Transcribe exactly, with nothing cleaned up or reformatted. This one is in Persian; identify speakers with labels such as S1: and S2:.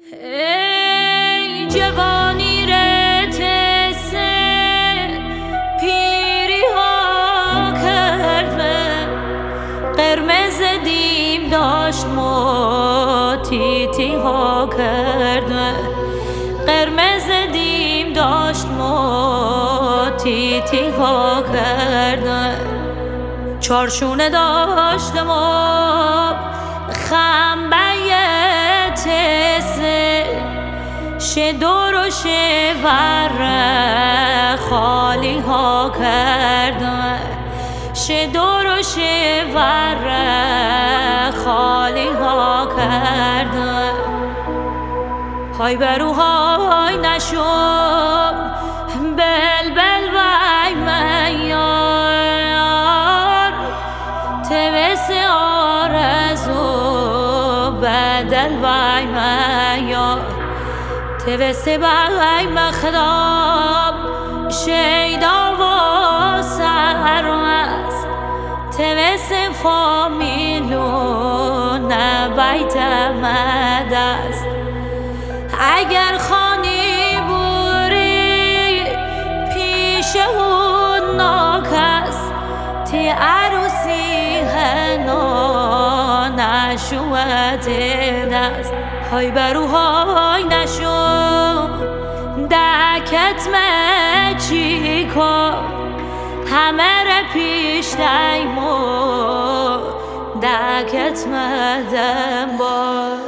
S1: ای جوانی رتسه پیری ها کرده قرمز دیم داشت موتیتی ها کرده قرمز دیم داشت موتیتی ها کرده چارشونه داشتم و خنبه تسه شه دور و شه ور خالی ها کرده شه دور و شه ور خالی ها کرده های برو های نشم بل بل وای میار توس آرزو بدل وای میار توس وای مخدام شیدا و سرمست توس فامیلون بیت مدست اگر خانی بوری پیش اون ناکس تی عروسی هنو نشود دست های برو های نشو دکت مچی کن همه را پیش دیمو دکت مدن با